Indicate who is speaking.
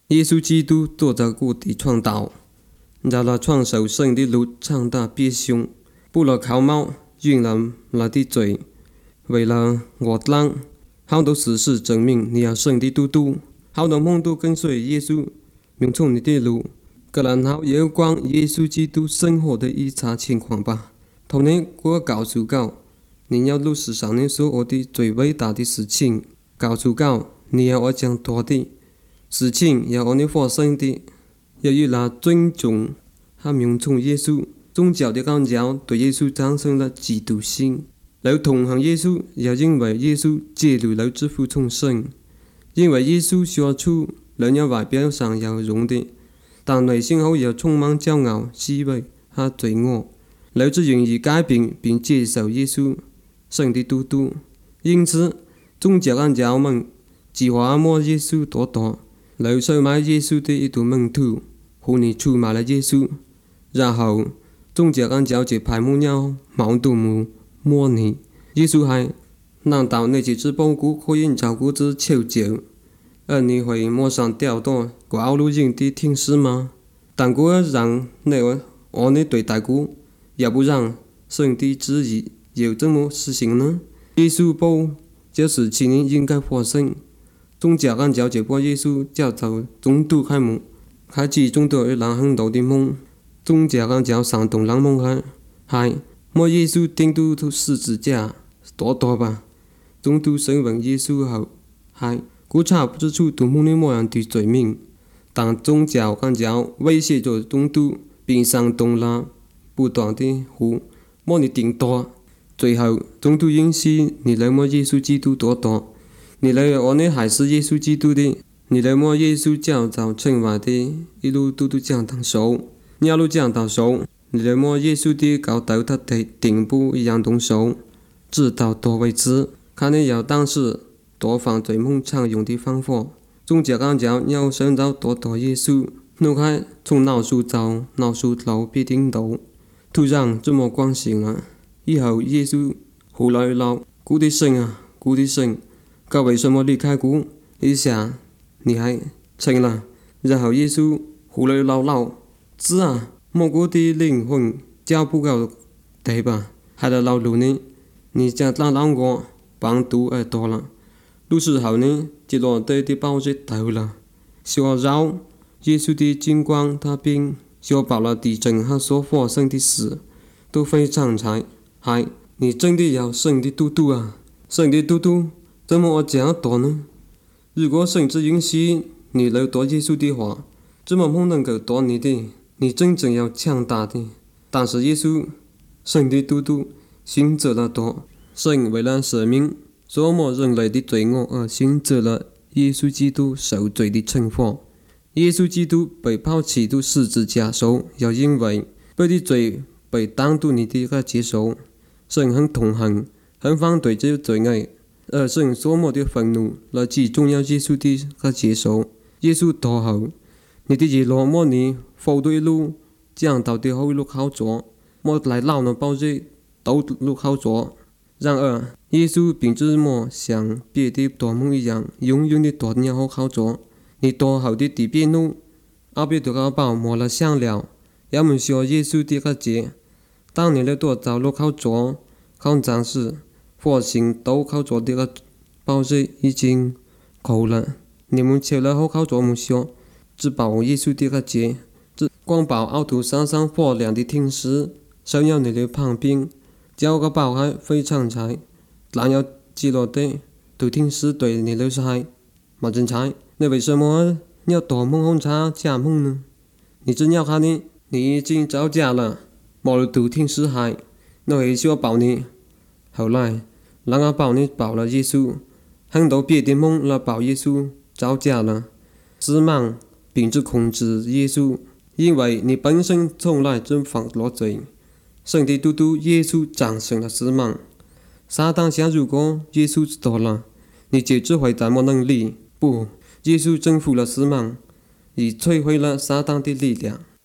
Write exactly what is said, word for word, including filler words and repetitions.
Speaker 1: 耶稣基督做着故地创道，让那创守圣的路唱大必凶，不了考猫，用了那的罪，为了我当，好多事实证明你要圣的嘟嘟，好多梦都跟随耶稣，明从你的路，个人好有关耶稣基督生活的一查情况吧。同年我告诉告，你要录世上你所有的最伟大的事情，告诉告你要我讲多的事情要按你发生的，要与那尊重和明从耶稣宗教的感教对耶稣产生了嫉妒心，来同行耶稣，也因为耶稣揭露了之父重生，因为耶稣说出人要外表上有容的，但内心后也充满骄傲、虚伪和罪恶，来自愿意改变并接受耶稣圣的督督。因此宗教感教们计划摸耶稣多多，来收买耶稣的一堵门徒，和你出卖了耶稣，然后宗教感教就排满了毛度木摸你。耶稣还难道你只只帮顾可以照顾之求救，而你会马上调动挂路人的听使吗？但果让你按你对待顾，要不然神的旨意又怎么实行呢？耶稣保这事情应该发生，宗教感教就把耶稣叫做中途开幕，开始中途有人很多的梦，宗教感教煽动人梦开，还莫耶稣钉到十字架多多吧。中途审问耶稣后，还估查不出多么的模样的罪名，但宗教感教威胁着中途，并煽动了不断的呼莫你顶多。最后中途允许你来摸耶稣基督多多，你来按你还是耶稣基督的，你来摸耶稣教导成外的一路嘟嘟讲堂手，你一路讲堂手，你来摸耶稣的教导他的顶部一样动手，直到多为止。看你要当时多犯罪梦常用的方法，宗教感教要寻找多多耶稣，挪开从脑树找脑树头必定到，突然这么关心了。以后耶稣胡来唠，古的神啊，古的神，他为什么离开古？一下你还成了，然后耶稣胡来唠唠，子啊，莫古的灵魂交不够对吧？还得老路呢，你家当啷个帮助而多了，路时候呢，就落对的包子头了，小绕耶稣的金光他并小报了地震和所发生的事，都非常彩。嗨，你真的要圣的嘟嘟啊！圣的嘟嘟，怎么我这样多呢？如果神只允许你来多耶稣的话，怎么不能够多你的？你真正要强大的。但是耶稣，圣的嘟嘟，选择了多。神为了赦免所有人类的罪恶而选择了耶稣基督受罪的惩罚。耶稣基督被抛弃到十字架上，又因为被的罪被当作你的一个接受。神很痛恨，很反对这罪恶，而神所冒的愤怒来自重要耶稣的一个接受。耶稣祷后，你的耶罗莫你否对路讲到的后路好做，莫来闹那包子都路好做。然而，耶稣并不莫像别的大梦一样，永远的多年后好做。你多后的地边路，阿别的个宝莫了想了，要么说耶稣的个节。当你的多走路靠左，靠暂时佛性都靠左的个包子已经够了。你们求了后靠左么说，只保耶稣的个节，只光保凹凸山上火亮的天使，想要你的旁边，交个宝还非常彩，但要记落的对天使对你的彩，马真彩，你为什么要多梦红茶假梦呢？你真要看你，你已经造假了。莫了读天使海，那也需要保你。后来，人家保你保了耶稣，很多别的梦来保耶稣造假了。死亡并不控制耶稣，因为你本身从来就犯了罪。圣的嘟嘟耶稣战胜了死亡。撒旦想如果耶稣知道了，你就只会再没能力。不，耶稣征服了死亡，已摧毁了撒旦的力量。